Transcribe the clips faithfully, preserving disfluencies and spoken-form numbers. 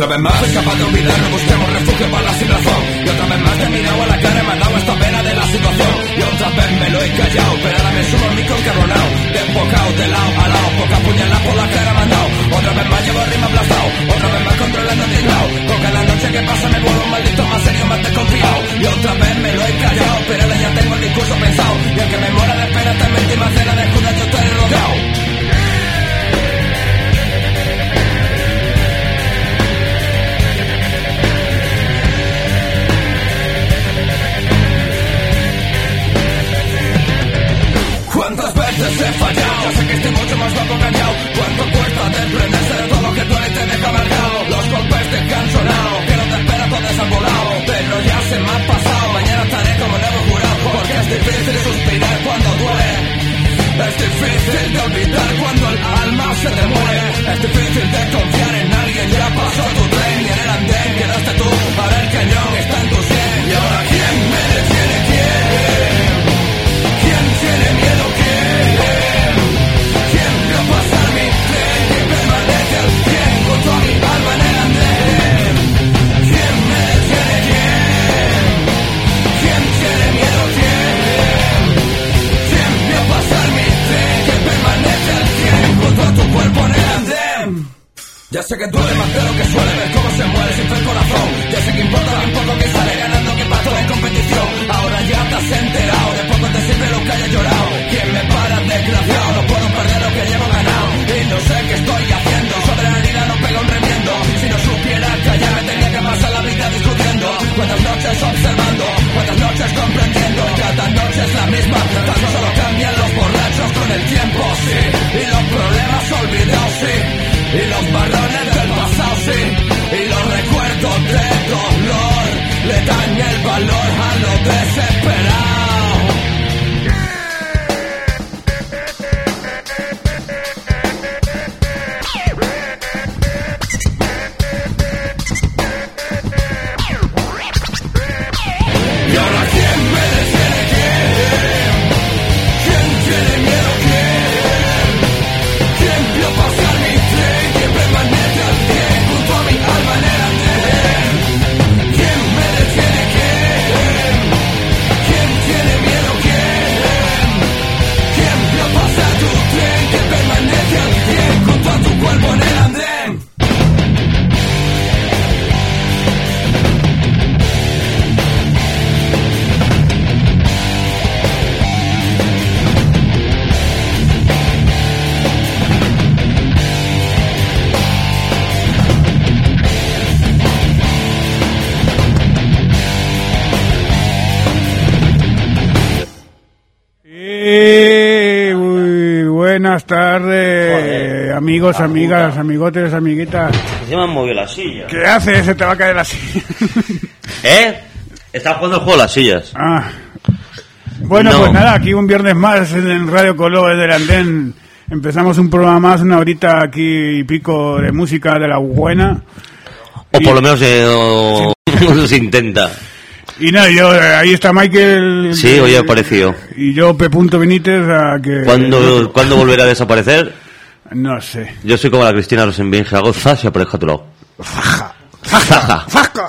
otra vez más, soy capaz de olvidar, no busquemos refugio para la sin razón. Y otra vez más te he mirado a la cara, he mandado esta pena de la situación. Y otra vez me lo he callado, pero ahora me subo al micro encabronado. Desbocado, de lado a lado, poca puñalada por la cara mandado. Otra vez más llevo rima aplastado, otra vez más controlando el teclado. Con cada noche que pasa me vuelvo un maldito más serio, más desconfiado. Y otra vez me lo he callado, pero ahora ya tengo el discurso pensado. Y aunque me muera de pena, esta última cena de Judas yo estaré rodeado. ¿Cuántas veces he fallado? Ya sé que estoy mucho más loco engañado. ¿Cuánto cuesta desprenderse de todo lo que duele y te deja marcado? Los golpes te han sonado, que no te espera todo desambolado. Pero ya se me ha pasado, mañana estaré como nuevo jurado. Porque es difícil suspirar cuando duele, es difícil de olvidar cuando el alma se te muere. Es difícil de confiar en alguien, ya pasó tu tren y en el andén quedaste tú. Ahora el cañón está en tu sien. Y ahora ¿quién me detiene? ¿Quién? ¿Quién tiene miedo? ¿Quién? ¿Quién vio pasar mi tren? ¿Quién permanece al cien junto a mi alma en el andén? ¿Quién me detiene? ¿Quién? ¿Quién tiene miedo? ¿Quién? ¿Quién vio pasar mi tren? ¿Quién permanece al cien junto a tu cuerpo en el andén? Ya sé que duele más de lo que suele ver cómo se muere sin fe el corazón. Ya sé que importa bien poco que sale ganando que pato en competición. Ahora ya te has enterado, de poco te sirve lo que hayas llorado. ¿Quién me para, desgraciado? No puedo perder lo que llevo ganado. Y no sé qué estoy haciendo, sobre la herida no pego un remiendo. Si no supiera callar me tenía que pasar la vida discutiendo. Cuántas noches observando, cuántas noches comprendiendo. Cada noche es la misma, tan solo cambian los borrachos con el tiempo, sí. Y los problemas olvidados, sí. Y los marrones del pasado, sí. Y los recuerdos de dolor le dan el valor a lo desesperado. Y ahora ¿quién me detiene? ¿Quién? ¿Quién tiene miedo? ¿Quién? ¿Quién vio pasar mi tren? ¿Quién permanece al cien junto a mi alma en el andén? ¿Quién me detiene? ¿Quién? ¿Quién tiene miedo? ¿Quién? ¿Quién vio pasar tu tren? ¿Quién permanece al cien junto a tu cuerpo en el andén? Sí, muy buenas tardes, Joder, amigos, amigas, amigotes, amiguitas. Se me han movido las sillas. ¿Qué haces? Se te va a caer la silla. ¿Eh? Estaba jugando el juego de las sillas. Ah. Bueno, no. Pues nada, aquí un viernes más en Radio Coló desde el andén. Empezamos un programa más, una horita aquí y pico de música de la buena. O y... por lo menos eh, o... se intenta. Y nada, yo, ahí está Michael. Sí, hoy ha aparecido. Y yo, P. Benítez, a que... ¿Cuándo, ¿Cuándo volverá a desaparecer? No sé. Yo soy como la Cristina Rosenbinge, hago zas y aparezco a tu lado. Faja, faja, faja.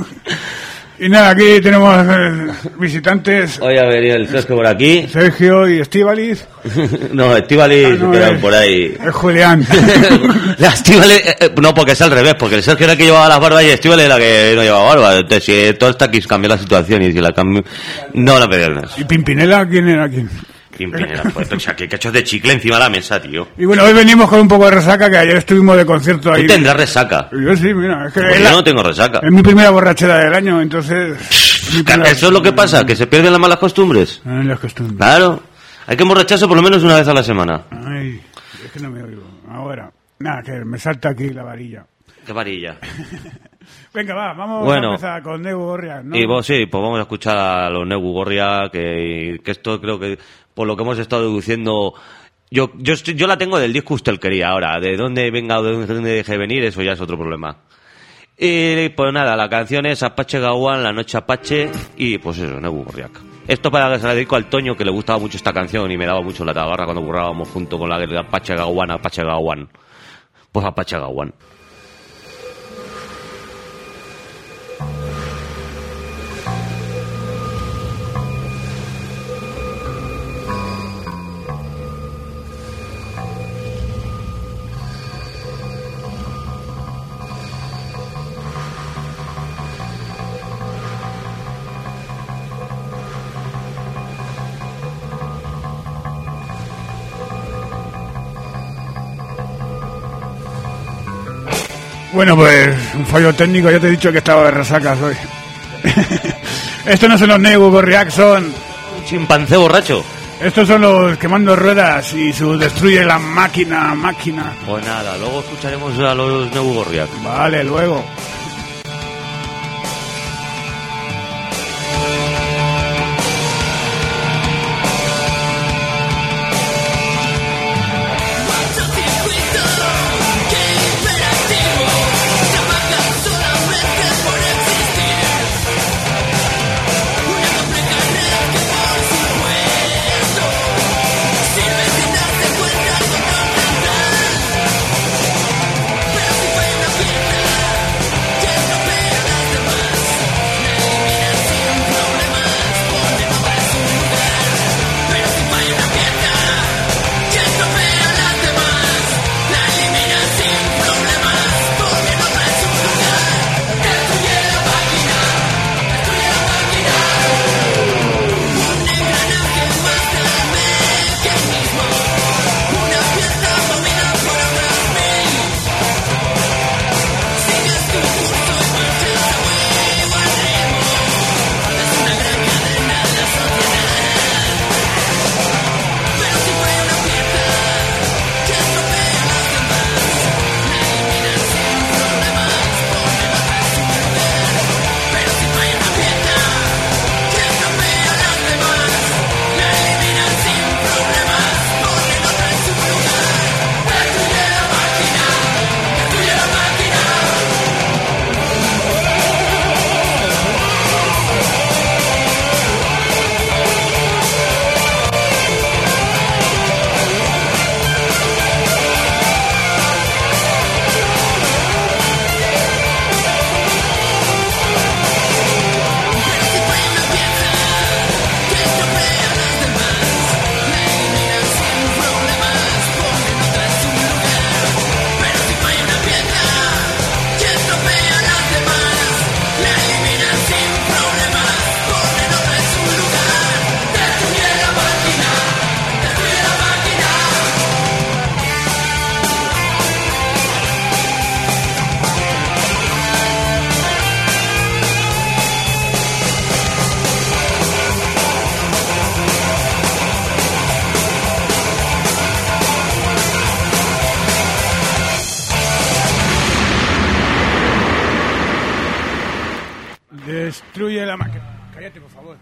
Y nada, aquí tenemos eh, visitantes. Hoy ha venido el Sergio por aquí. Sergio y Estíbaliz. No, Estíbaliz ah, no, quedan es, por ahí. Es Julián. La Estíbaliz, eh, no, porque es al revés, porque el Sergio era el que llevaba las barbas y Estíbaliz era la que no llevaba barba. Entonces, si todo está aquí, cambió la situación y si la cambió... No, no me digas. ¿Y Pimpinela quién era quién? Pimpinela, pues, o sea, que cachos de chicle encima de la mesa, tío. Y bueno, hoy venimos con un poco de resaca, que ayer estuvimos de concierto ahí. ¿Tú tendrás resaca? Yo sí, mira. Es que pues es yo la... no tengo resaca. Es mi primera borrachera del año, entonces... Primera... Eso es lo que pasa, que se pierden las malas costumbres. Ah, las costumbres. Claro. Hay que emborracharse por lo menos una vez a la semana. Ay, es que no me oigo. Ahora, nada, que me salta aquí la varilla. ¿Qué varilla? Venga, va, vamos bueno, a empezar con Negu Gorria, ¿no? Y vos sí, pues vamos a escuchar a los Negu Gorria, que, que esto creo que, por lo que hemos estado deduciendo... Yo, yo, yo la tengo del disco usted quería ahora. De dónde venga o de dónde deje de venir, eso ya es otro problema. Y pues nada, la canción es Apache Gawan, La Noche Apache, y pues eso, Negu Gorriak. Esto para que se la dedico al Toño, que le gustaba mucho esta canción y me daba mucho la tabarra cuando currábamos junto con la de Apache Gawan, Apache Gawan. Pues Apache Gawan. Bueno, pues un fallo técnico, ya te he dicho que estaba de resacas hoy. Estos no son los Negu Gorriak, son... Un chimpancé borracho. Estos son los Quemando Ruedas y su Destruye la Máquina, máquina. Pues nada, luego escucharemos a los Negu Gorriak. Vale, luego. Destruye la máquina. Cállate, por favor.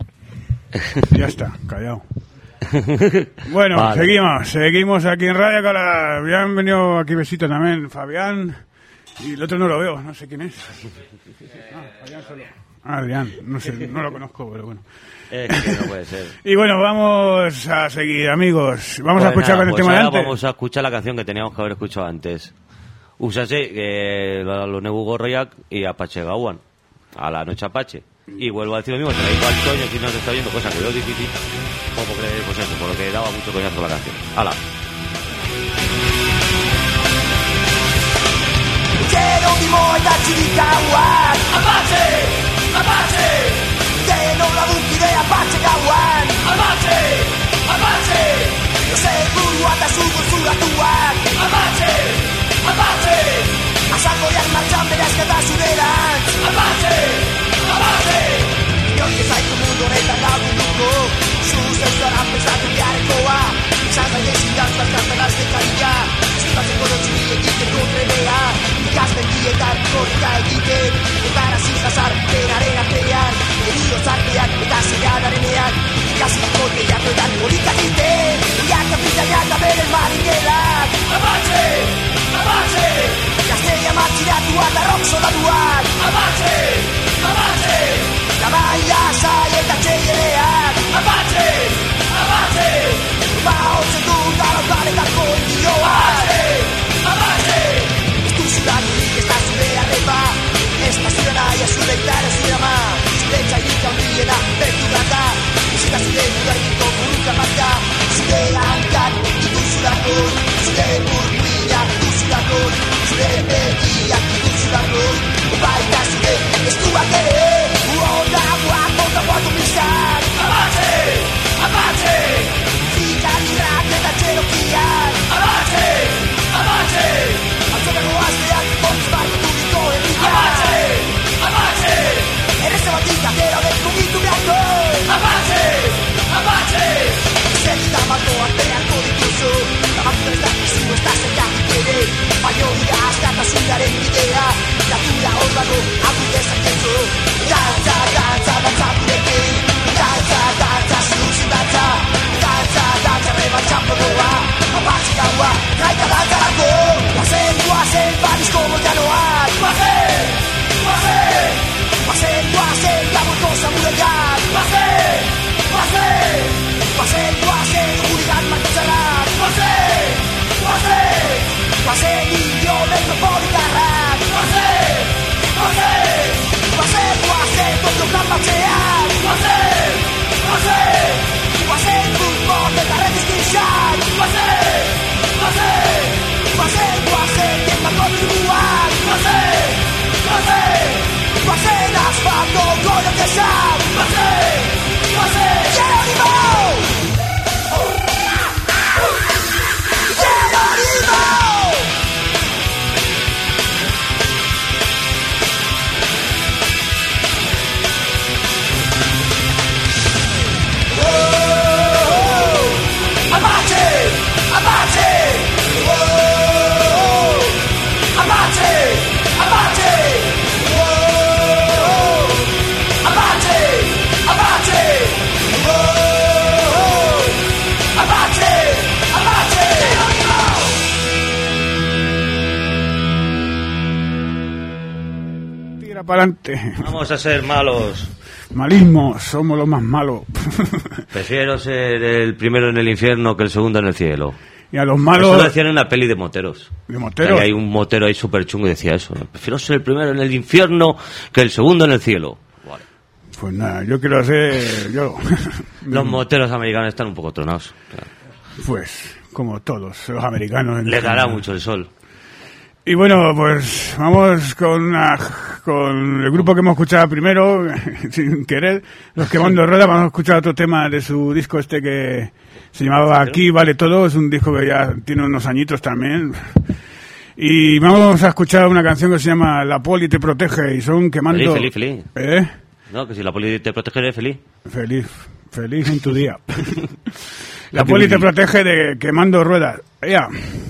Ya está, callado. Bueno, vale. seguimos, seguimos aquí en Radio Cala. Habían venido aquí besito también, Fabián. Y el otro no lo veo, no sé quién es. Ah, Fabián solo. Ah, Adrián, no sé, no lo conozco, pero bueno. Es que no puede ser. Y bueno, vamos a seguir, amigos. Vamos pues a escuchar nada, con el pues tema de antes. Vamos a escuchar la canción que teníamos que haber escuchado antes. Úsase eh, los Negu Gorriak y Apache Gauan. A la noche Apache. Y vuelvo a decir lo mismo, se la digo al Toño si no se está viendo, cosa que veo difícil. O porque, pues eso, por lo que daba mucho coñazo la canción. ¡Hala! Apache! Apache! Teno la buki de Apache Gauan! Apache! Apache! Seguru atasuko zuratuak! Apache! Apache! Asakoiak martxan beraz kata zurerantz! Apache! Apache! Inork ezaitu mundu honetan lagunduko Zuzen zuaran pensatu biarekoa Izan gaitezin dantzak kantanaz dekaria Zibatzeko dotzi egiteko trebea Ikasten dietan korrika egiten Etan hasi jazar penaren artean Erio zarteak eta zegadarenean Ikasiko teiatoetan polita egiten Iak kapitainak da beren maringelak Apache! Apache! Gazteia matxiratu eta rock soldatuak Apache! Apache! Labaia sai eta txeieleak Apache! Apache! Ba hotzen du galautanetako indioak Apache! Apache! Zuranik ez da zure arrepa Ez da zure nahi, ez zure itara, zure ama Zure txairik handiena, bertu gata Ez da zure gudari Tira para adelante. Vamos a ser malos. Malismos, somos los más malos. Prefiero ser el primero en el infierno que el segundo en el cielo. Y a los malos... Eso lo decían en una peli de moteros. ¿De moteros? Ahí hay un motero ahí súper chungo y decía eso. Prefiero ser el primero en el infierno que el segundo en el cielo. Vale. Pues nada, yo quiero ser... yo. Los moteros americanos están un poco tronados. Pues, como todos los americanos. Les dará mucho el sol. Y bueno, pues vamos con una, con el grupo que hemos escuchado primero, sin querer, Los Quemando Ruedas. Vamos a escuchar otro tema de su disco este que se llamaba Aquí Vale Todo. Es un disco que ya tiene unos añitos también. Y vamos a escuchar una canción que se llama La Poli Te Protege, y son quemando... Feliz, feliz, feliz. ¿Eh? No, que si la poli te protege eres feliz. Feliz, feliz en tu día. La Poli Te Protege de Quemando Ruedas. Ya.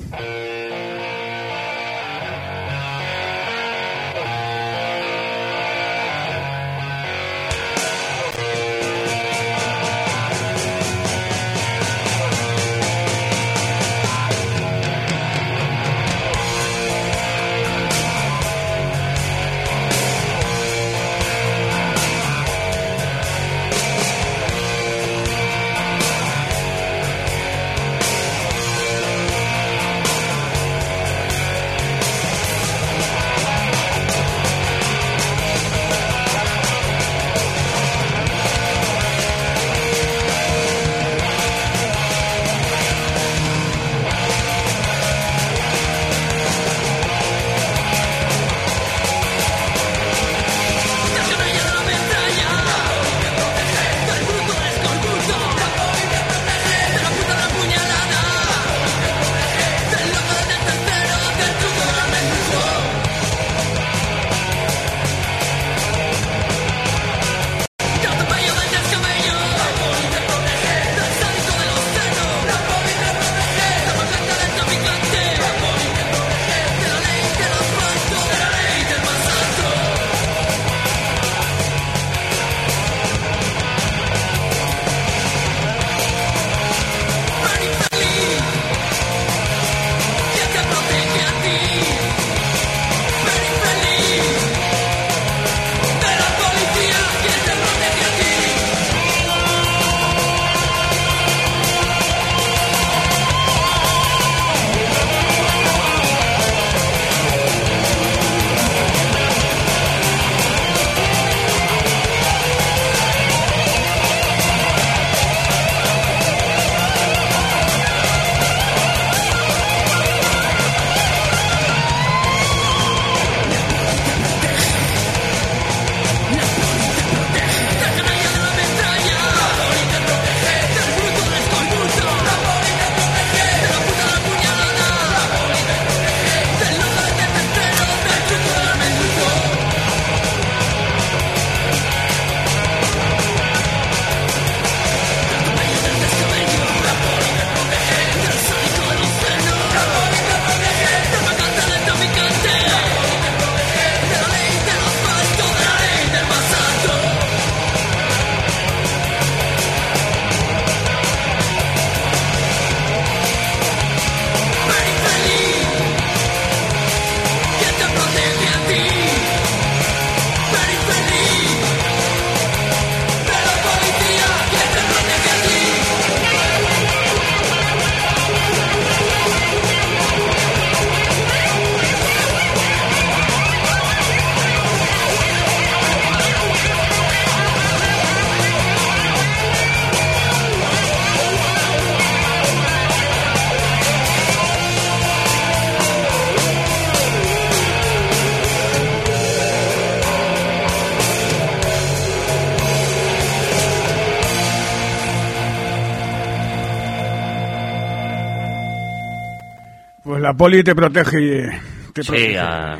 Pues la poli te protege. Te sí, protege. A...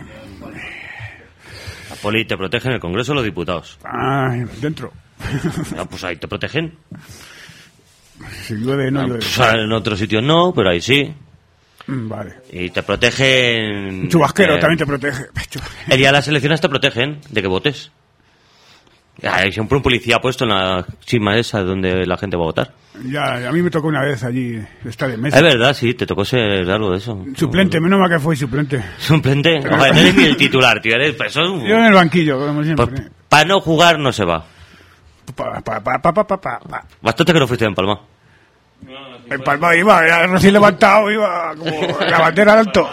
la poli te protege en el Congreso de los Diputados. Ah, dentro. Ah, pues ahí te protegen. Si llueve, no Ah, llueve. pues en otros sitios no, pero ahí sí. Mm, Vale. Y te protegen... Un chubasquero eh, también te protege. El día de las elecciones te protegen de que votes. Hay siempre un policía puesto en la chisma esa donde la gente va a votar. Ya, a mí me tocó una vez allí estar en mesa. Es verdad, sí, te tocó ser algo de eso. Suplente, menos mal que fue suplente. ¿Suplente? Ojalá, no eres ni el titular, tío. Eres, pues, son... Yo en el banquillo, como siempre. Pues, para no jugar no se va. Pa, pa, pa, pa, pa, pa, pa. Bastante que no fuiste en Palma. En Palma iba, ya recién levantado, iba como la bandera de alto.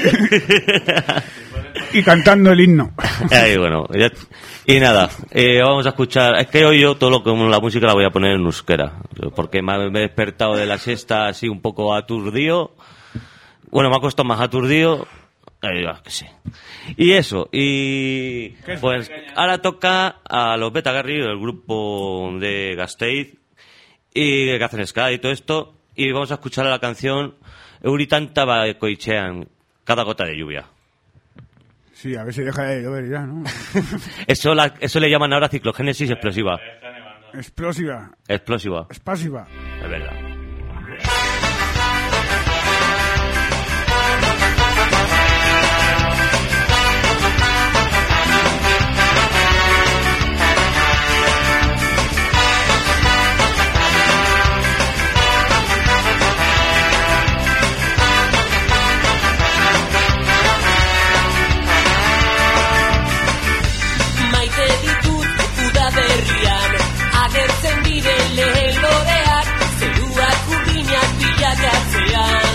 Y cantando el himno. Ay, bueno, ya... Y nada, eh, vamos a escuchar. Es que hoy yo todo lo que la música la voy a poner en euskera, porque me he despertado de la siesta así un poco aturdido. Bueno, me ha costado más aturdido. Eh, que sí. Y eso, y pues ahora toca a los Betagarri, el grupo de Gasteiz, y que hacen ska y todo esto, y vamos a escuchar la canción Euritanta Bakoitzean, cada gota de lluvia. Sí, a ver si deja de llover ya, ¿no? Eso, la, eso le llaman ahora ciclogénesis explosiva. Explosiva. Explosiva. Expasiva. Es verdad. Agertzen diren lehen loreak, zeruak urdinak bilakatzean.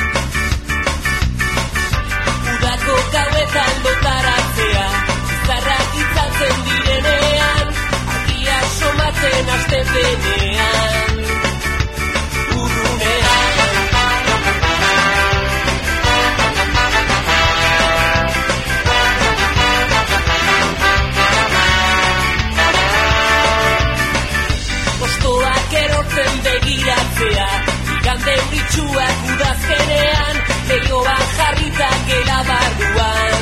Udako gauetan dotaratzea, zarrak itzaltzen direnean, argia somatzen hasten denean. Urunean. Erortzen begiratzea, igande euritsuak udazkenean, lehioan jarrita gela barruan.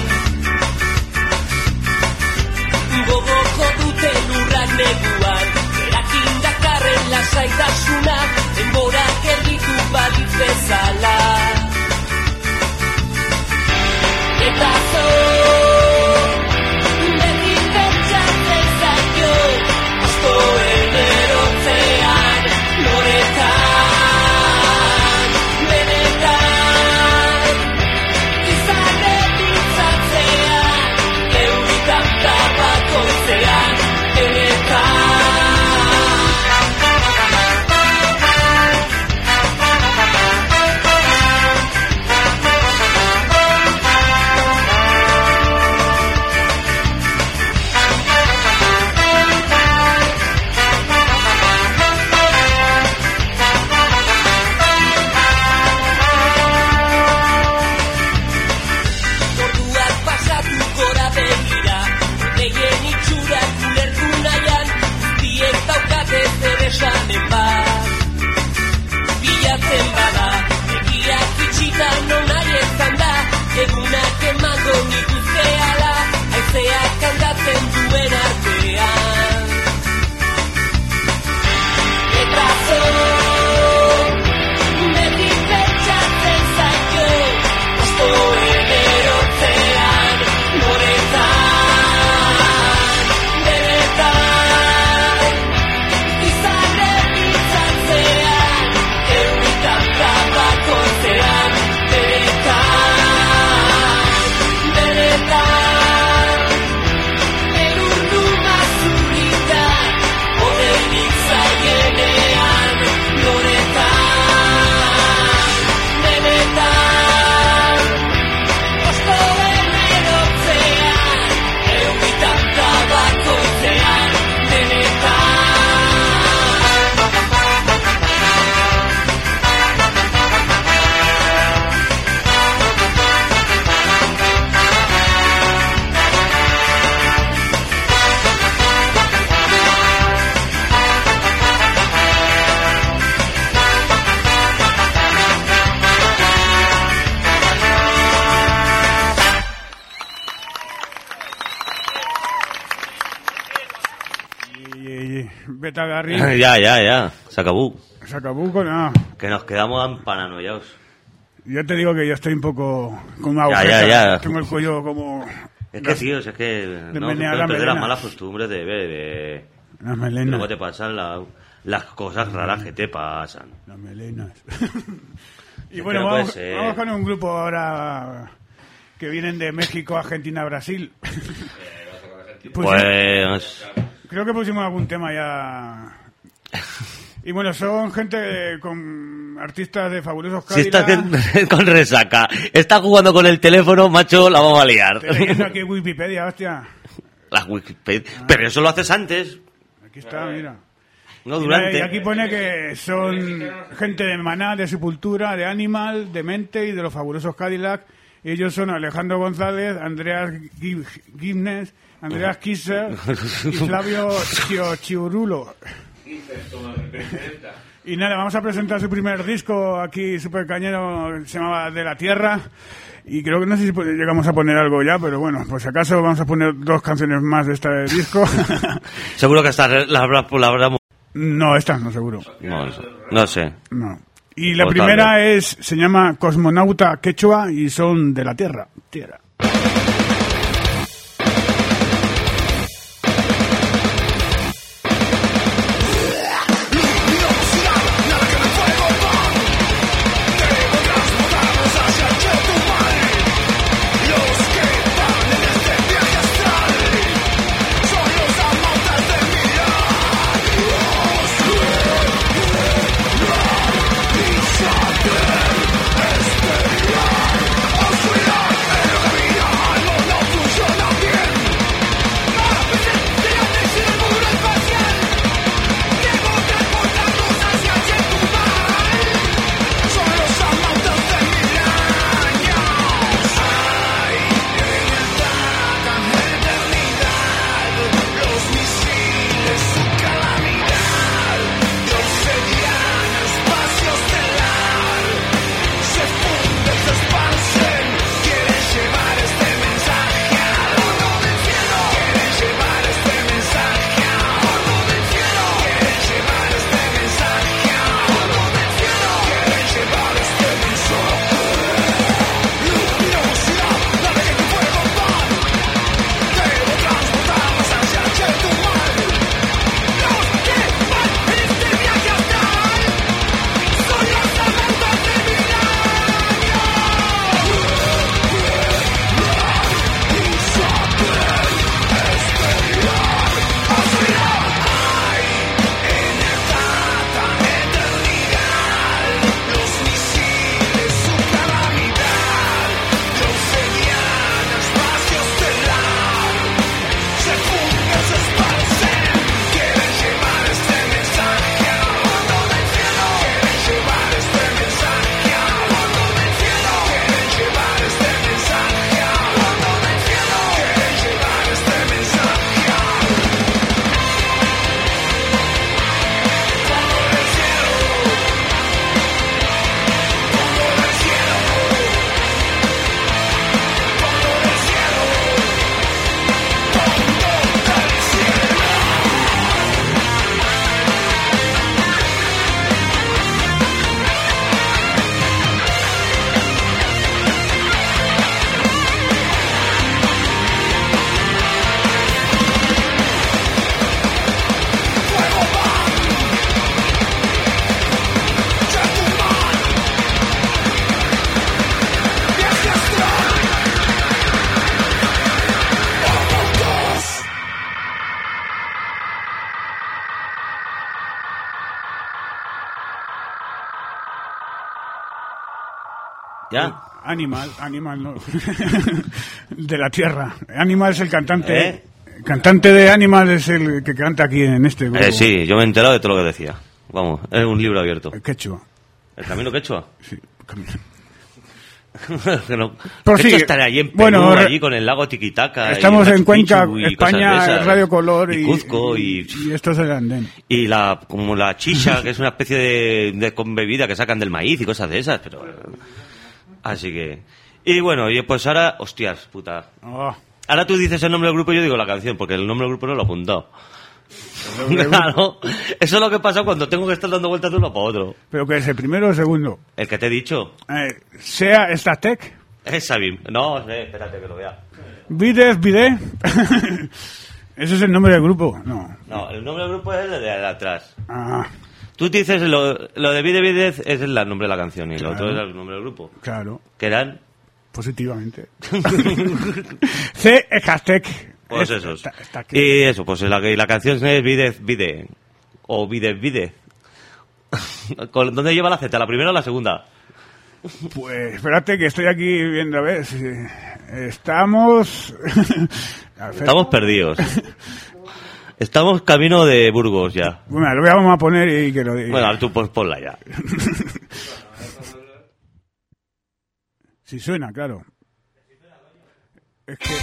Gogoko dute lurrak neguan, erakin dakarren lasaitasuna, denborak erditu badit bezala. Eta zo, berri pentsatzen zaio, astoen erotzea. Loretan, benetan, izarre pitzatzean, euritan tabakoitzean, benetan. Esanen bat, bilatzen bada, egiak itxitan non aietan da, egunak emango nituzkeala, aizeak kantatzen duen artean. Eta zo, beti pentsatzen zaio, astoen erotzean, loretan, benetan. Betagarri. Ya, ya, ya. Se acabó. Se acabó con nada. Que nos quedamos paranoiados. Yo te digo que yo estoy un poco con una Ya, agujeta. ya, ya. Tengo el cuello como... Es que, tío, es que no menear puedes las perder las melenas. malas costumbres de... de, de Las melenas. luego te pasan la- las cosas raras que te pasan. Las melenas. y Es bueno, que no puede vamos, ser. vamos con un grupo ahora que vienen de México, Argentina, Brasil. Pues, Pues... creo que pusimos algún tema ya. Y bueno, son gente con artistas de fabulosos Si Cadillac. estás con resaca, estás jugando con el teléfono, macho, la vamos a liar. Estoy leyendo aquí Wikipedia, hostia. La Wikipedia. Pero eso lo haces antes, Aquí está, mira. no Y durante. aquí pone que son gente de Maná, de Sepultura, de Animal, de Mente y de los fabulosos Cadillac. Ellos son Alejandro González, Andreas Gib- Gibnes, Andreas Kisser y Flavio Chiurulo. Y nada, vamos a presentar su primer disco aquí, super cañero, se llamaba De la Tierra. Y creo que no sé si llegamos a poner algo ya, pero bueno, pues si acaso vamos a poner dos canciones más de este disco. Seguro que esta la habrá... La habrá... No, estas no, seguro. No, no sé. No. Y la O tal primera es, se llama Cosmonauta Quechua y son de la Tierra. Tierra. ¿Ya? Animal, Animal, no. De la Tierra. Animal es el cantante. ¿Eh? El cantante de Animal es el que canta aquí en este grupo. Eh, sí, yo me he enterado de todo lo que decía. Vamos, es un libro abierto. El quechua. ¿El camino quechua? Sí, camino. Que no- Pues Quechua sí, estará allí en Perú, bueno, re- allí con el lago Tiquitaca. Estamos y en Machu Cuenca, Picchu y cosas de España, esas. Radio Color y, y Cuzco y, y esto es el andén. y la como la chicha, que es una especie de, de con bebida que sacan del maíz y cosas de esas, pero así que y bueno, y pues ahora, hostias, puta. Oh, Ahora tú dices el nombre del grupo y yo digo la canción, porque el nombre del grupo no lo he apuntado. Claro, eso es lo que pasa cuando tengo que estar dando vueltas de uno para otro. ¿pero qué es, el primero o el segundo? El que te he dicho. Eh, sea Statec. Es Sabim. No, eh, espérate que lo vea. Vides, Vide. ¿Ese es el nombre del grupo? No. No, el nombre del grupo es el de, de atrás. Ah, Tú te dices, lo, lo de Vide Videz es el nombre de la canción y Claro. lo otro es el nombre del grupo. claro. Que eran... Positivamente. C. Ecastec. Pues Es- esos. está- está aquí. Y eso, pues la, la canción es Videz Vide. O Videz Vide. Con- ¿Dónde lleva la Z? ¿La primera o la segunda? Pues espérate que estoy aquí viendo a ver si estamos... A ver. Estamos perdidos. Estamos camino de Burgos ya. Bueno, lo vamos a poner y que lo diga. Bueno, tú pues ponla ya. Si suena, claro. Es que...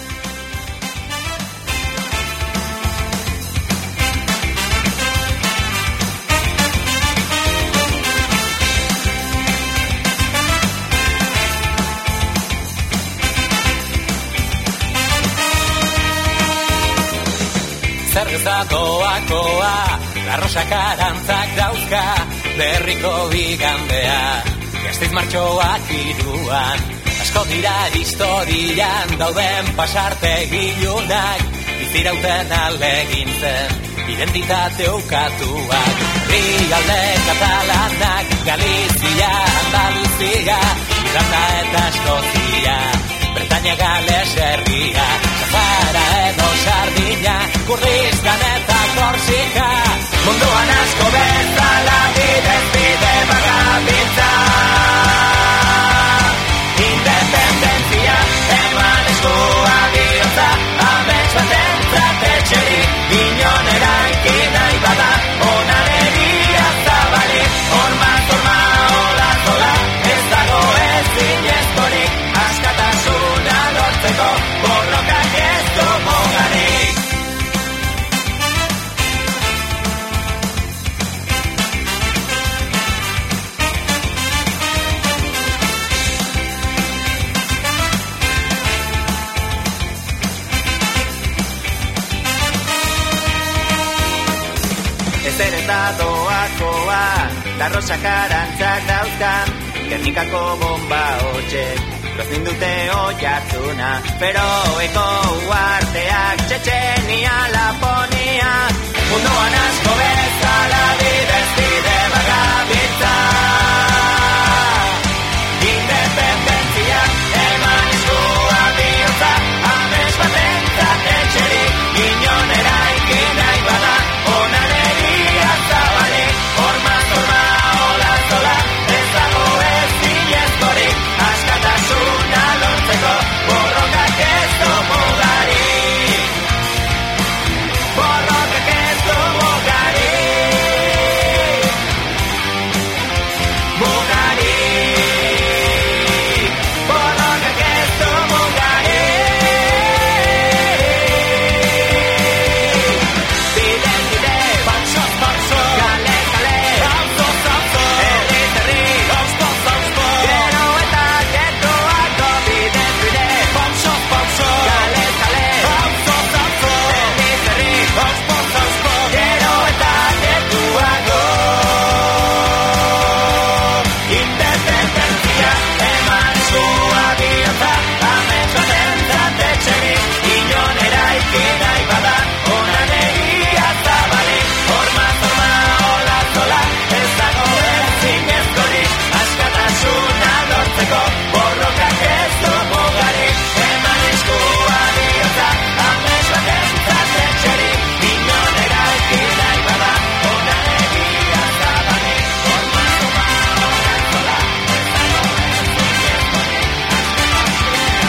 Zer gezatoakoa, arrosak arantzak dauzka, berriko igandea, gazteiz martxoak iruan, asko dira historian dauden pasarte gilunak, bizirauten alegintzen, identitate ukatuak, rialde katalanak, Galizia, Andaluzia, Irlanda eta Eskozia, Bretaña, Gales, Herria, Sahara edo Sardina, Kurdistan eta Korsika, munduan asko bezala bidez bide bagabiltza. Independentzia, eman eskua bihotza, amets batentzat etxerik, inon eraikin nahi bada, onan egia zabalik, horma zorma hola zola, ez dago ezinezkorik, askatasuna lortzeko, borrokak ez du mugarik. Ezer ez da doakoa, darrosak arantzak dauzkan, Gernikako bomba hotxek, grozin dute oiartzuna, Feroeko uarteak, Txetxenia, Laponia, munduan asko bezala bidez bide bagabiltza. Independentzia, eman eskua bihotza, amets batentzat etxerik, inon eraikin nahi bada, onan egia zabalik, horma zorma hola zola, ez dago ezinezkorik, askatasuna lortzeko, borrokak ez du mugarik. Borrokak ez du mugarik. Mugarik. Borrokak ez du mugarik. Bide, bide, pausoz, pauso, kale, kale, auzoz, auzo, herriz, herri, hauspoz, hauspo, gero eta geroago, bide, bide, pausoz, pauso, kale, kale, auzoz, auzo, herriz, herri, hauspoz, hauspo, gero eta geroago. Independentzia, eman eskua bihotza, amets batentzat etxerik, inon eraikin nahi bada, onan egia zabalik, horma zorma hola zola, ez dago ezinezkorik, askatasuna lortzeko, borrokak ez du mugarik, eman eskua bihotza, amets batentzat etxerik, inon eraikin nahi bada, onan egia zabalik, horma zorma hola zola, ez dago ezinezkorik,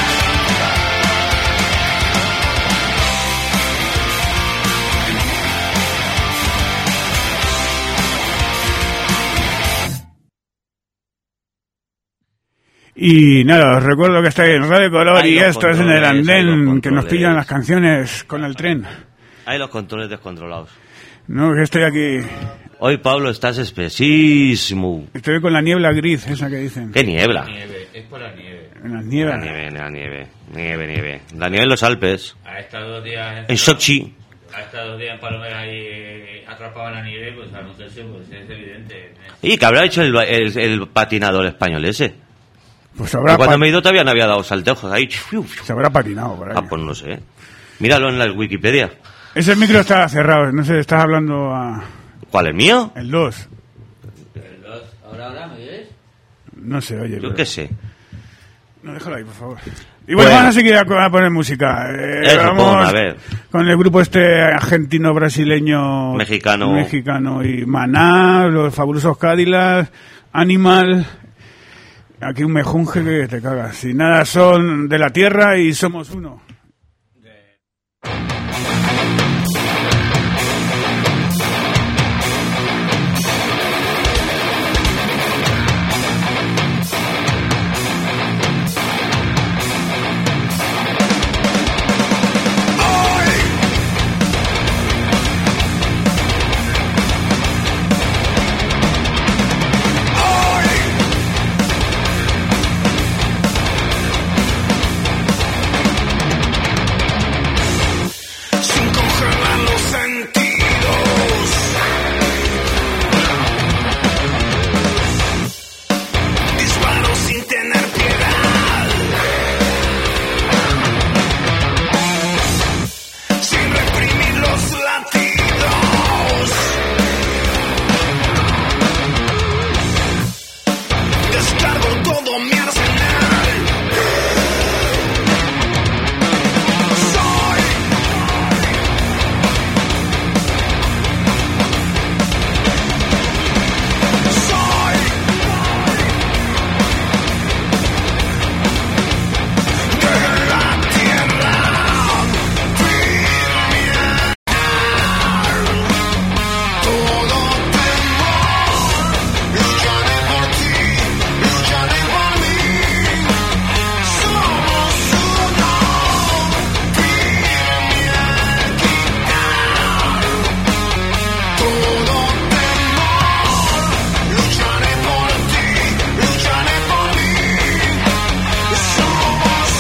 Y nada, os recuerdo que estáis en Radio Color Ahí y los esto es en el controles, ahí los andén que nos controles. pillan las canciones con el tren. Hay los controles descontrolados. No, que estoy aquí, Hoy, Pablo, estás espesísimo. estoy con la niebla gris, esa que dicen. ¡Qué niebla! Nieve, es por la nieve. En las La nieblas. nieve, la nieve, nieve, nieve. La nieve en los Alpes, Ha estado dos días en Sochi. Ha estado dos días en Palomera y atrapado en la nieve, pues al meterse, pues es evidente. ¿Y qué habrá hecho el, el, el patinador español ese? Pues habrá Cuando pa- me he ido todavía no había dado saltejos ahí. se habrá patinado por ahí. Ah, pues no sé. Míralo en la Wikipedia. Ese micro está cerrado, no sé, estás hablando a... ¿Cuál, el mío? El dos. ¿Ahora, ahora me oyes? No sé, oye. Yo pero- qué sé. No, déjalo ahí, por favor. Y bueno, Bueno. vamos a seguir a, a poner música. Eh, Eso, vamos pon, a ver. con el grupo este argentino, brasileño, Mexicano. mexicano y Maná, los fabulosos Cadillacs, Animal. Aquí un mejunje que te cagas. Y nada, son de la tierra y somos uno. Sin congelar los sentidos, disparo sin tener piedad, sin reprimir los latidos, descargo todo mi arsenal. Soy Soy de la tierra, todo temor, lucharé por ti, lucharé por mí, somos uno, firme al quitar todo temor. Lucharé por ti, lucharé por mí, somos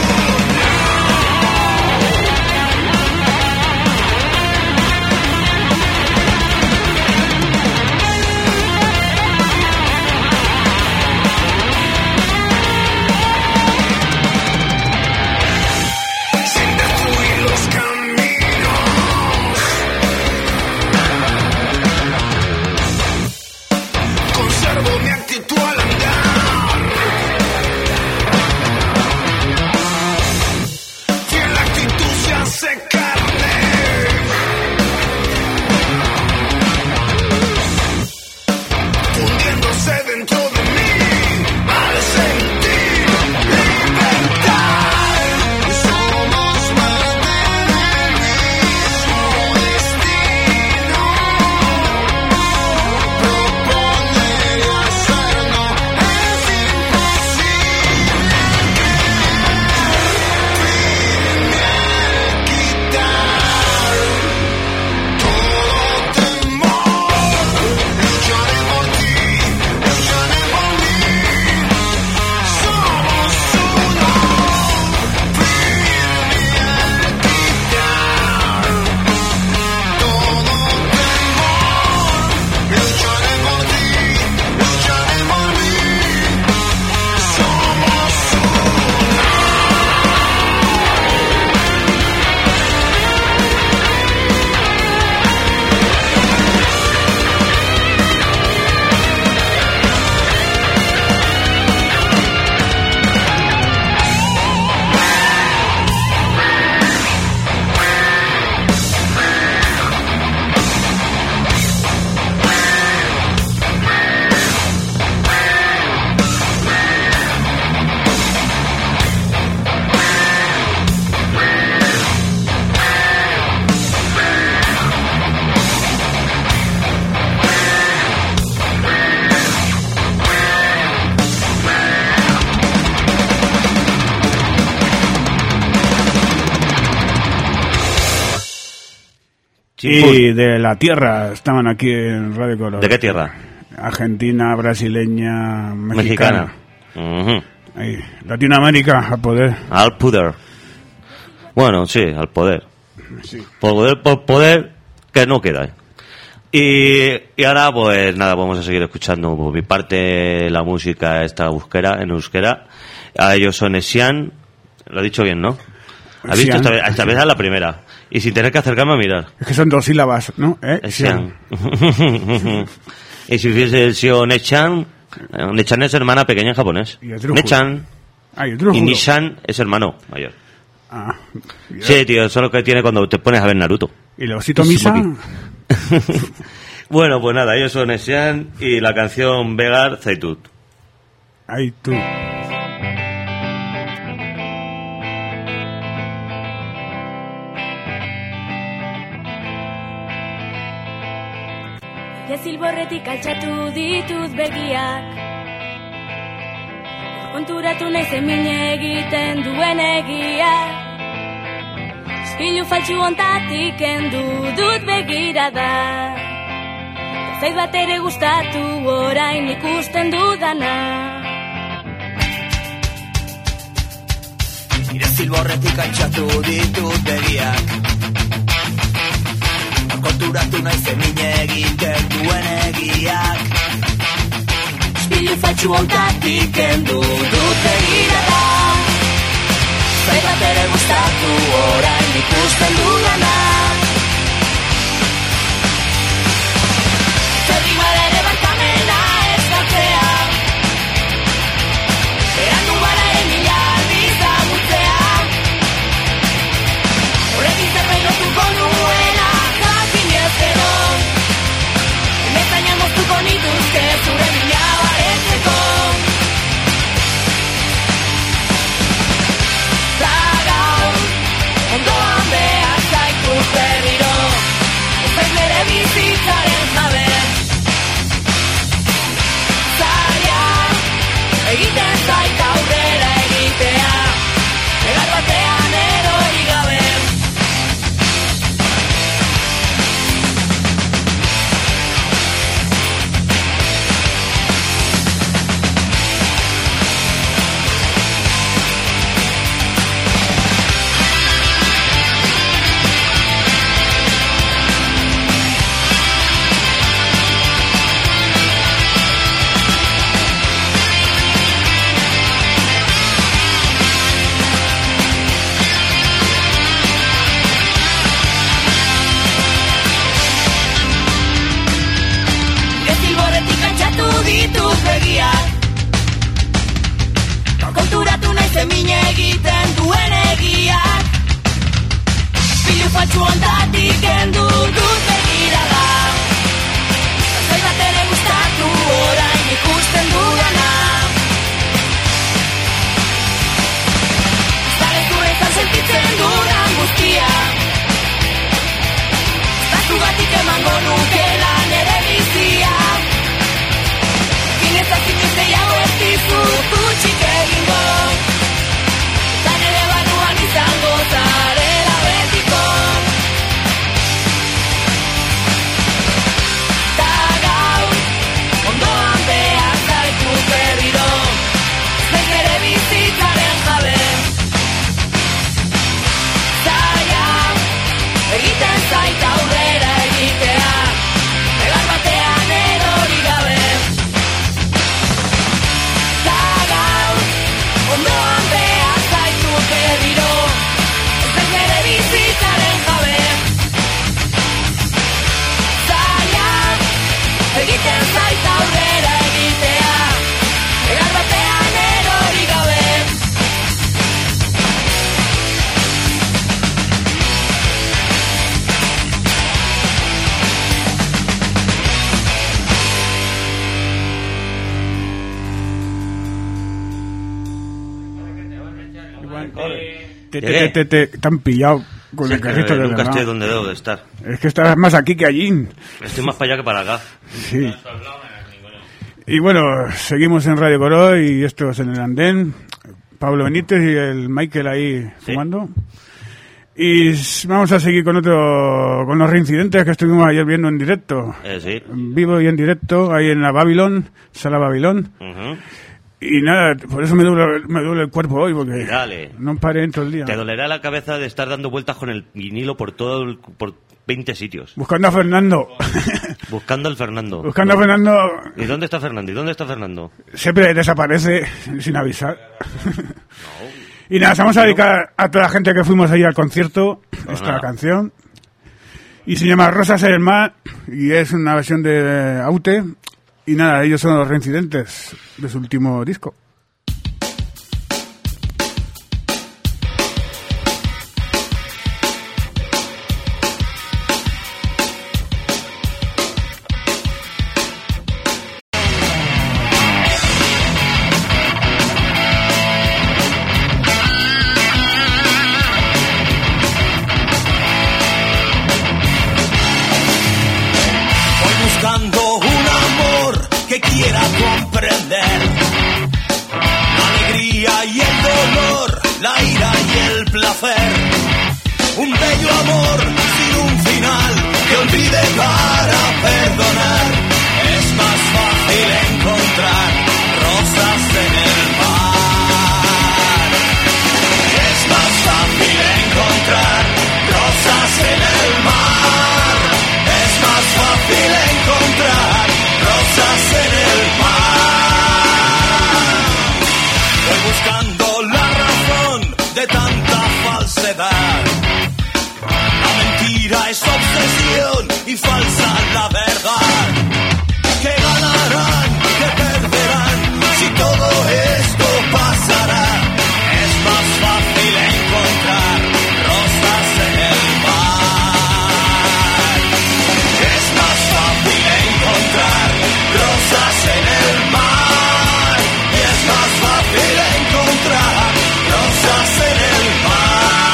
sin destruir los caminos. Conservo mi actitud al andar. Fiel actitud se hace carne. Fundiéndose dentro de mí al sentir libertad. Somos parte del mismo destino. Proponer y hacerlo es imposible. Firme al quitar todo temor. Lucharé por ti, lucharé por mí. Somos uno. Firme al quitar todo temor. Lucharé por ti, lucharé por mí. Somos Y de la tierra, estaban aquí en Radio Color. ¿De qué tierra? Argentina, brasileña, mexicana. Mexicana. Ujú. Ahí, Latinoamérica, a poder. Al poder. Bueno, sí, al poder. Sí. Por poder, por poder, que no queda. ¿eh? Y, y ahora, pues nada, vamos a seguir escuchando por mi parte la música esta euskera, en euskera. A ellos son Esian, lo he dicho bien, ¿no? ¿Has visto? Esta vez, esta vez es la primera. Y sin tener que acercarme a mirar. Es que son dos sílabas, ¿no? ¿Eh? Esian. Y si hubiese sido Nechan, Nechan es hermana pequeña en japonés. Nechan. Ah, y, y Nishan es hermano mayor. Ah, sí, tío, eso es lo que tiene cuando te pones a ver Naruto. ¿Y el osito Misa? Bueno, pues nada, ellos son Esian y la canción Vegar Zaitut. Ay, tú. Ja zilborretik altxatu ditut begiak, konturatu naiz hemin egiten duen egiak. Ispilu faltsu ontatik kendu dut begirada, zait bat ere gustatu orain ikusten dudana. Nire zilborretik altxatu ditut begiak, konturatu naiz hemin egiten duen egiak. Ispilu faltsu ontatik kendu dut begirada, zait bat ere gustatu orain ikusten dudana. Zerribar ere barkamena ez galtzea, berandu bara ere mila aldiz laguntzea. Horrekin zerbait lotuko nuena jakin ez gero, emezainan moztuko nituzke zure mina baretzeko. Ondoan behar zaitut berriro, ez zait nere bizitzaren jabe. Zaila, egiten zait aurrera egitea, egar batean erori gabe. Konturatu naiz hemin egiten duen egiak, ispilu faltsu ontatik kendu dut begirada, zait bat ere gustatu orain ikusten dudana. Zaren zurretan sentitzen dudan guztia, zatu batik emango nukela nere bizia. Ginezak ikizteiago ez dizut utxik egingo, eta nere barruan izango zarela betiko. Ta gaur, ondoan behar zaitut berriro, ez naiz nere bizitzaren jabe. Zaila, egiten zait aurrera egitea, egar batean erori gabe. Ondoan behar zaitut berriro, ez naiz nere bizitzaren jabe. Zaila, egiten zait aurrera egitea, egar batean erori gabe. Te, te, te, te, te, te han pillado con Sí, el carrito de nunca verdad. estoy donde debo de estar. Es que estás más aquí que allí. Estoy más para allá que para acá. Sí. Y bueno, seguimos en Radio Coró y esto es en el andén. Pablo Benítez y el Michael ahí Sí. fumando. Y s- vamos a seguir con otro, con los reincidentes que estuvimos ayer viendo en directo. Eh, sí. En vivo y en directo, ahí en la Babilón, Sala Babilón. Ujú. Y nada, por eso me duele, me duele el cuerpo hoy, porque Dale. no paré en todo el día. Te dolerá la cabeza de estar dando vueltas con el vinilo por todo el, por veinte sitios. Buscando a Fernando. Buscando al Fernando. Buscando a Fernando. ¿Y dónde está Fernando? ¿Y dónde está Fernando? Siempre desaparece sin avisar. Y nada, vamos a dedicar a toda la gente que fuimos ahí al concierto Pues esta nada. canción. Y se llama Rosas en el Mar y es una versión de Aute. Y nada, ellos son los Reincidentes de su último disco. Un bello amor sin un final que olvide para perdonar. Es más fácil encontrar rosas en el mar. Es más fácil encontrar rosas en el mar. Es más fácil encontrar rosas en el mar. Voy buscando la razón de tanta falsedad. La mentira es obsesión y falsa la verdad. ¿Qué ganarán? ¿Qué perderán? Si todo esto pasará, es más fácil encontrar rosas en el mar. Es más fácil encontrar rosas en el mar. Y es más fácil encontrar rosas en el mar.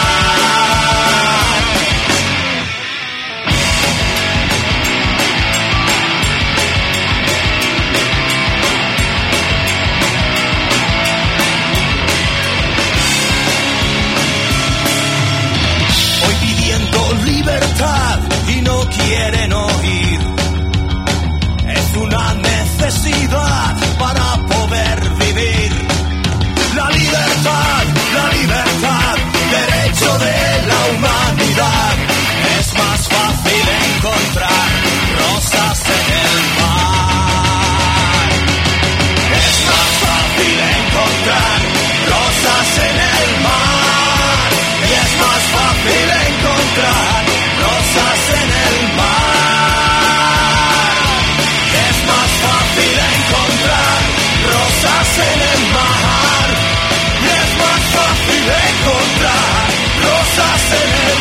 Libertad y no quieren oír. Es una necesidad para poder vivir. La libertad, la libertad, derecho de la humanidad. Es más fácil encontrar rosas en el mar. Es más fácil encontrar rosas en el mar. Y es más fácil encontrar rosas en el mar. Es más fácil encontrar rosas en el mar. Y es más fácil encontrar rosas en el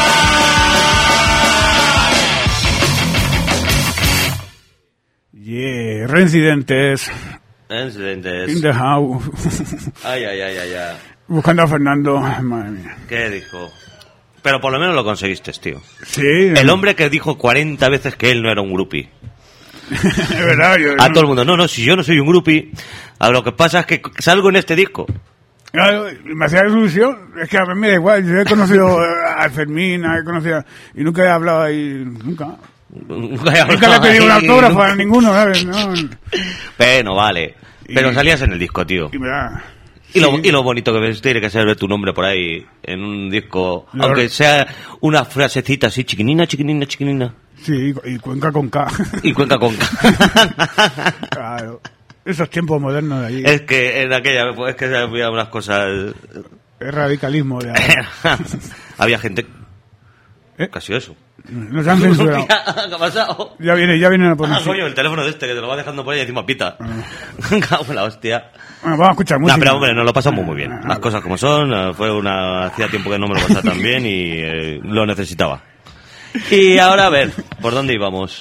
mar. Yeah, Reincidentes. Reincidentes. In the house. Ay, ay, ay, ay, ay. Buscando a Fernando. Madre mía. ¿Qué dijo? Pero por lo menos lo conseguiste, tío. Sí. El hombre que dijo cuarenta veces que él no era un groupie. Es verdad. Yo, A todo el mundo, no, no, si yo no soy un groupie, a lo que pasa es que salgo en este disco. Claro, me hacía ilusión. Es que a mí me da igual. Yo he conocido a Fermín, he conocido. Y nunca he hablado ahí. Nunca. Nunca he Nunca le he pedido un ahí, autógrafo nunca. a ninguno, ¿sabes? No. Bueno, vale. Pero Y- salías en el disco, tío. Y me da. Y lo, Sí. y lo bonito que ves, tiene que ser ver tu nombre por ahí en un disco, Lo- aunque sea una frasecita así, chiquinina, chiquinina, chiquinina. Sí, y Cuenca con K. Y Cuenca con K. Claro. Esos tiempos modernos de allí. Es que en aquella, pues, es que había unas cosas. Es radicalismo de ahora. Había gente. ¿Eh? Casi eso. Nos han censurado. ¿Qué ha pasado? Ya viene, ya viene la Ah, policía. coño, el teléfono de este que te lo va dejando por ahí y encima pita. Cago en la hostia. Bueno, vamos a escuchar No, música. pero hombre, nos lo pasamos muy bien. Ah, Las cosas como son. eh, Fue una. Hacía tiempo que no me lo pasaba tan bien y eh, lo necesitaba. Y ahora a ver, ¿por dónde íbamos?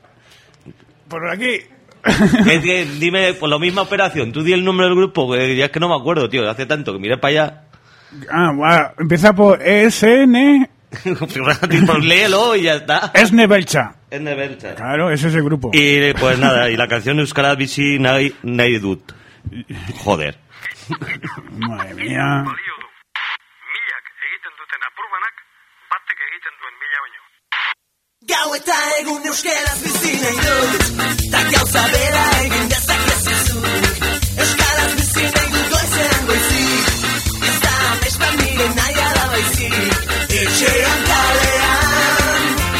Por aquí. Es que, dime, por la misma operación, tú di el nombre del grupo, que ya es que no me acuerdo, tío. Hace tanto que miré para allá. Ah, bueno, empieza por E S N. Pues léelo y ya está. Esne Belcha. Es de Belcha. Claro, ese es el grupo. Y pues nada, y la canción Euskara Bizi Nahi Nahi Dut. Joder. Madre mía. Balio du. Milak egiten duten apurbanak batek egiten duen mila baino. Gau eta egun euskaraz bizi nahi dut, ta gauza bera egin dezakezu. Euskaraz bizi nahi dut goizean goizik, ez da amestan nire nahi ala baizik. Etxean kalean,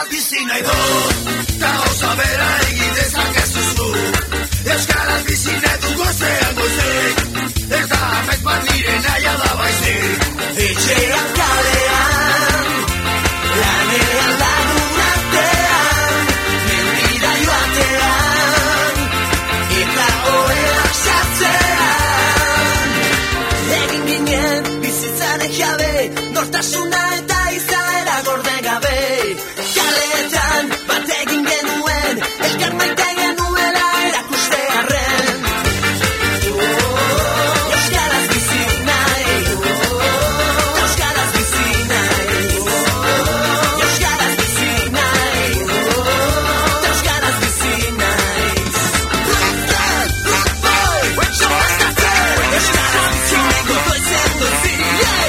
Euskaraz bizi nahi dut, ta oso bera egin dezakezu zu. Euskaraz bizi nahi du gozean goizik, eta amets bat nire naia da baizik. Etxean kalean, lanean lagun artean, mendira joatean, eta oheak sartzean. Egin ginen bizitzaren jabe, nortasuna eta izaera gorde gabe. Kaleetan bat egin genuen, elkar maite genuela erakustearren. Euskaraz bizi nahi, euskaraz bizi nahi, euskaraz bizi nahi, euskaraz bizi nahi. Euskaraz bizi nahi goizen goizi.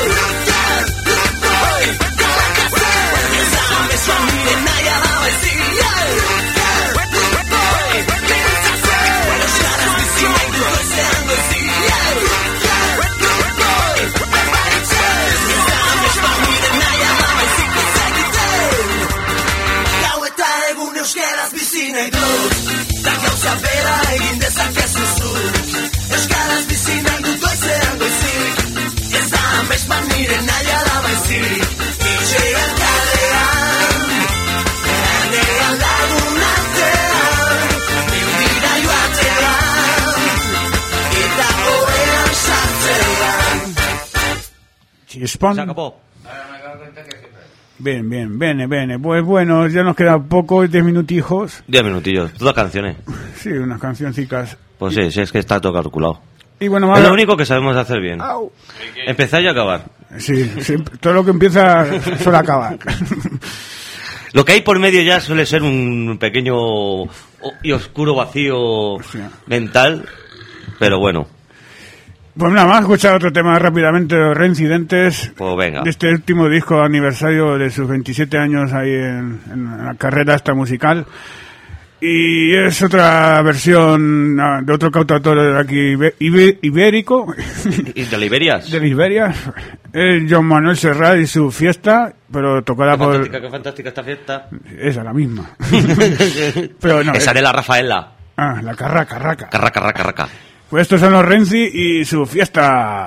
Euskaraz bizi nahi dut, da gauza bera egin dezakezu zu. Euskaraz bizi nahi dut goizean goizik, ez da amets bat nire naia da baizik. Etxean kalean, lanean lagun artean, mendira joatean, eta ohean sartzean. Chispón. Se acabó. Bien, bien, bene, bene. Pues bueno, ya nos queda poco, diez minutijos. Diez minutillos, todas canciones. Sí, unas cancioncicas. Pues sí, sí, es que está todo calculado. Y bueno, Es vale. lo único que sabemos hacer bien. Au. Empezar y acabar. Sí, sí, todo lo que empieza suele acabar. Lo que hay por medio ya suele ser un pequeño o- y oscuro vacío Hostia. mental, pero bueno, Pues nada más, escuchar otro tema rápidamente, los Reincidentes. pues venga. De este último disco aniversario de sus veintisiete años ahí en, en la carrera esta musical. Y es otra versión ah, de otro cantautor de aquí ibe- ibe- ibérico, ¿Y de Liberias? de Liberia, es Joan Manuel Serrat y su fiesta, pero tocada Qué por... fantástica, qué fantástica esta fiesta. Esa, la misma. Pero no, Esa es- de la Rafaela. Ah, la carraca, raca. Carraca, raca, raca. Pues estos son los Renzi y su fiesta.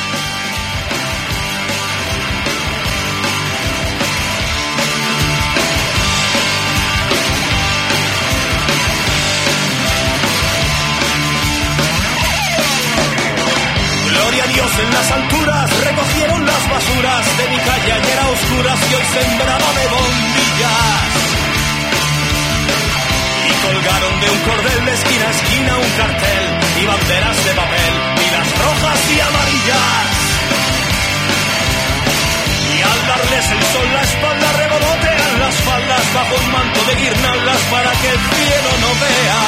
Gloria a Dios en las alturas, recogieron las basuras de mi calle ayer a oscuras y hoy sembraba de bombillas. Y colgaron de un cordel de esquina a esquina un cartel y banderas de papel, vidas rojas y amarillas. Y al darles el sol la espalda revolotean las faldas bajo un manto de guirnaldas para que el cielo no vea.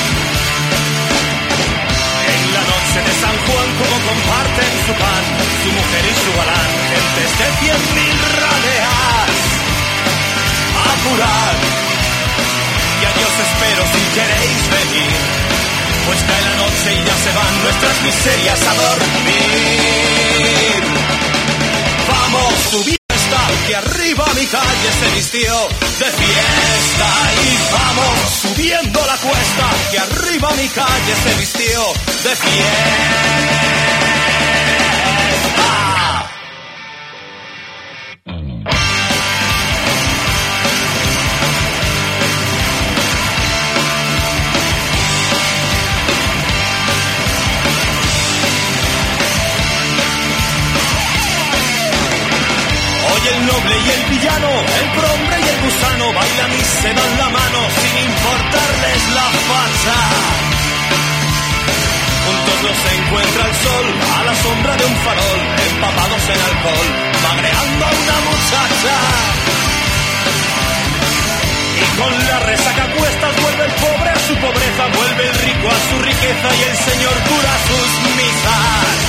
En la noche de San Juan como comparten su pan, su mujer y su galán, gentes de cien mil radeas. Apurad, y a Dios espero si queréis venir, pues cae la noche y ya se van nuestras miserias a dormir. Vamos, subid esta, que arriba mi calle se vistió de fiesta. Y vamos, subiendo la cuesta, que arriba mi calle se vistió de fiesta. Hoy el noble y el villano, el prohombre y el gusano bailan y se dan la mano sin importarles la facha. Juntos los encuentra el sol a la sombra de un farol, empapados en alcohol, magreando a una muchacha. Y con la resaca a cuestas vuelve el pobre a su pobreza, vuelve el rico a su riqueza y el señor cura sus misas.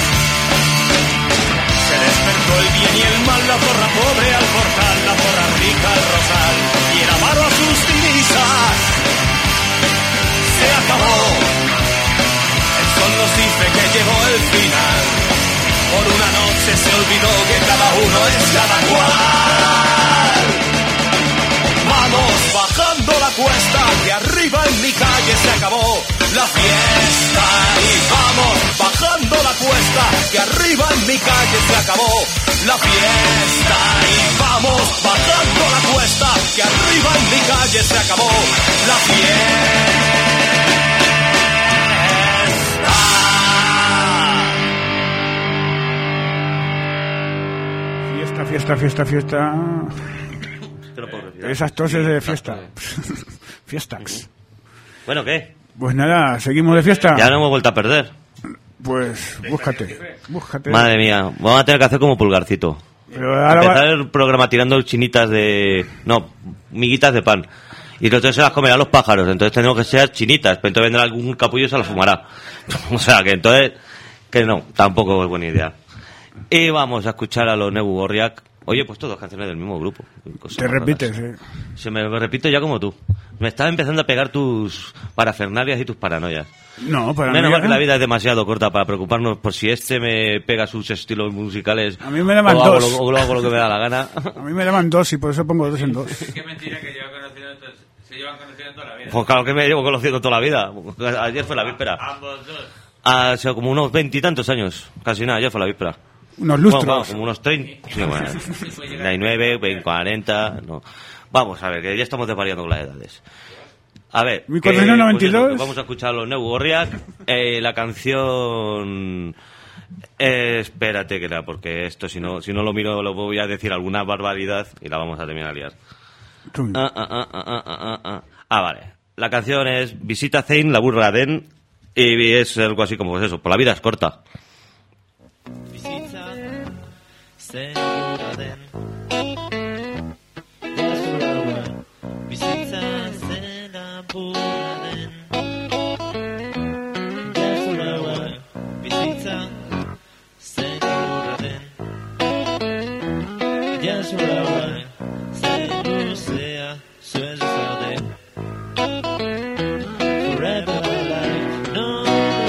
Se despertó el bien y el mal, la zorra pobre al portal, la zorra rica al rosal, y el avaro a sus divisas. Se acabó, el sol nos dice que llegó el final. Por una noche se olvidó que cada uno es cada cual. Vamos. se acabó la fiesta y vamos bajando la cuesta, que arriba en mi calle se acabó la fiesta y vamos bajando la cuesta, que arriba en mi calle se acabó la fiesta. Fiesta, fiesta, fiesta. Esas toses de fiesta. Fiestax. Bueno, ¿qué? Pues nada, seguimos de fiesta. Ya no hemos vuelto a perder. Pues búscate, búscate. Madre mía, vamos a tener que hacer como Pulgarcito. Pero ahora empezar va... el programa tirando chinitas de... No, miguitas de pan. Y entonces se las comerán los pájaros. Entonces tenemos que ser chinitas. Pero entonces vendrá algún capullo y se las fumará. O sea, que entonces... Que no, tampoco es buena idea. Y vamos a escuchar a los Negu Gorriak. Oye, he puesto dos canciones del mismo grupo. Cosa Te repites, raras. eh. Se me, me repito ya como tú. Me estaba empezando a pegar tus parafernalias y tus paranoias. No, para Menos mí... mal que la vida es demasiado corta para preocuparnos por si este me pega sus estilos musicales. A mí me daban o hago dos. Lo, o lo hago lo que me da la gana. A mí me daban dos y por eso pongo dos en dos. Qué mentira que llevan conociendo, se llevan conociendo toda la vida. Pues claro que me llevo conociendo toda la vida. Ayer fue la víspera. Ambos dos. Hace como unos veintitantos años. Casi nada, ayer fue la víspera. Unos lustros. Bueno, bueno, como unos treinta. Sí, bueno, treinta y nueve, cuarenta. No. Vamos a ver, que ya estamos desvariando con las edades. A ver. mil cuatrocientos noventa y dos. Que, pues eso, que vamos a escuchar a los Negu Gorriak. Eh, la canción. Eh, espérate, que era, porque esto, si no, si no lo miro, lo voy a decir alguna barbaridad y la vamos a terminar a liar. Ah, ah, ah, ah, ah, ah. ah, vale. La canción es Visita Zein, la burra den. Y es algo así como pues eso, por la vida es corta. Bizitza zerura den Bizitza zera burra den Bizitza zerura den Jasura zeruzea zuez zaude Forever alive, no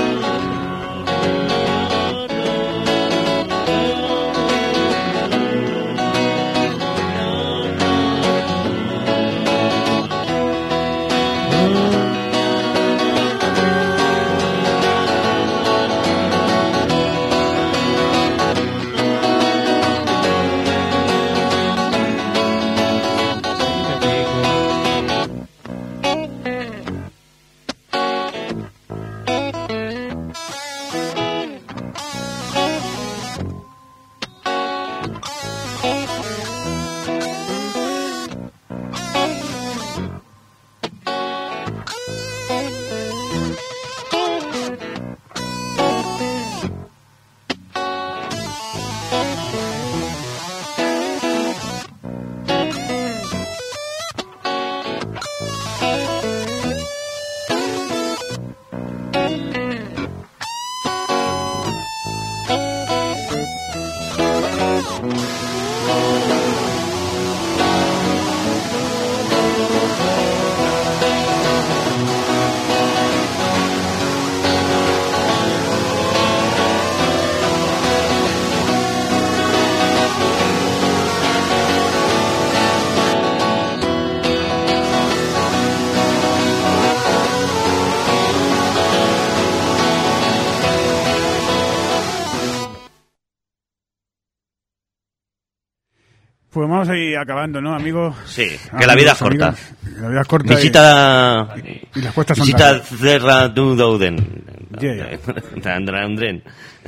Pues vamos a ir acabando, ¿no, amigos? Sí, que amigos, la vida es corta. Amigas, la vida es corta. Visita... Y, y las cuestas son Visita largas. Zerra du Douden. Yeah, yeah.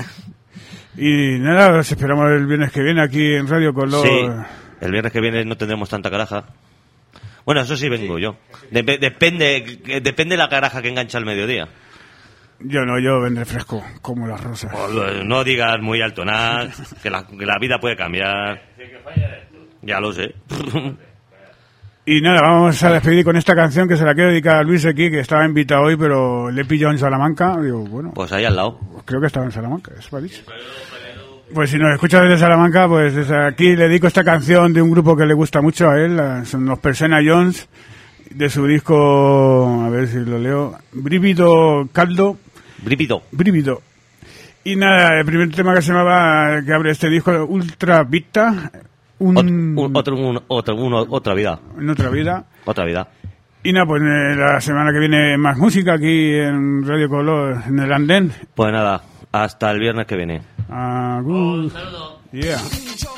Y nada, os esperamos el viernes que viene aquí en radio con los... Sí, el viernes que viene no tendremos tanta caraja. Bueno, eso sí vengo yo. Dep- depende depende de la caraja que engancha al mediodía. Yo no, yo vendré fresco, como las rosas. O, no digas muy alto nada, que la, que la vida puede cambiar. Ya lo sé. Y nada, vamos a despedir con esta canción que se la quiero dedicar a Luis aquí, que estaba invitado hoy, pero le he pillado en Salamanca. Digo, bueno, Pues ahí al lado. creo que estaba en Salamanca, eso me ha dicho. Pues si nos escuchas desde Salamanca, pues desde aquí le dedico esta canción de un grupo que le gusta mucho a él, son los Persena Jones, de su disco, a ver si lo leo, Brívido Caldo. Brívido. Brívido. Y nada, el primer tema que se llamaba, que abre este disco, Ultra Vita, un... Ot- un- otro, un- otro, uno- otra vida. en otra vida. Otra vida. Y nada, pues eh, la semana que viene más música aquí en Radio Color, en el Andén. Pues nada, hasta el viernes que viene. Agur. Un saludo. Yeah.